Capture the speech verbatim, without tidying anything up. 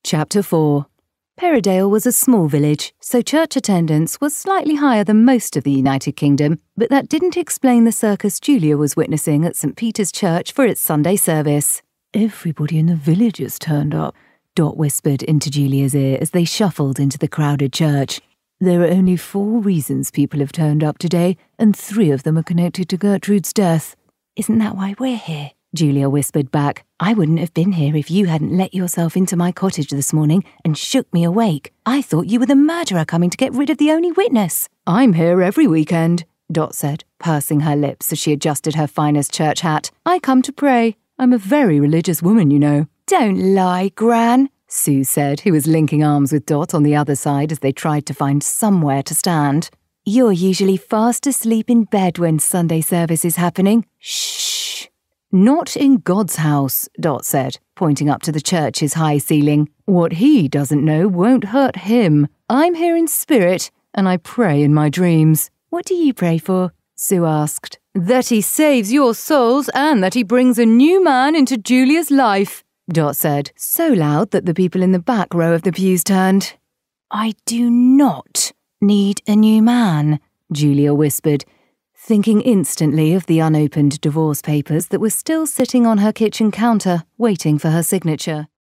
Chapter four. Perridale was a small village, so church attendance was slightly higher than most of the United Kingdom, but that didn't explain the circus Julia was witnessing at St Peter's Church for its Sunday service. "Everybody in the village has turned up," Dot whispered into Julia's ear as they shuffled into the crowded church. "There are only four reasons people have turned up today, and three of them are connected to Gertrude's death." "Isn't that why we're here?" Julia whispered back. "I wouldn't have been here if you hadn't let yourself into my cottage this morning and shook me awake. I thought you were the murderer coming to get rid of the only witness." "I'm here every weekend," Dot said, pursing her lips as she adjusted her finest church hat. "I come to pray. I'm a very religious woman, you know." "Don't lie, Gran," Sue said, who was linking arms with Dot on the other side as they tried to find somewhere to stand. "You're usually fast asleep in bed when Sunday service is happening." "Shh." "Not in God's house," Dot said, pointing up to the church's high ceiling. "What he doesn't know won't hurt him. I'm here in spirit, and I pray in my dreams." "What do you pray for?" Sue asked. "That he saves your souls and that he brings a new man into Julia's life," Dot said, so loud that the people in the back row of the pews turned. "I do not need a new man," Julia whispered, thinking instantly of the unopened divorce papers that were still sitting on her kitchen counter, waiting for her signature.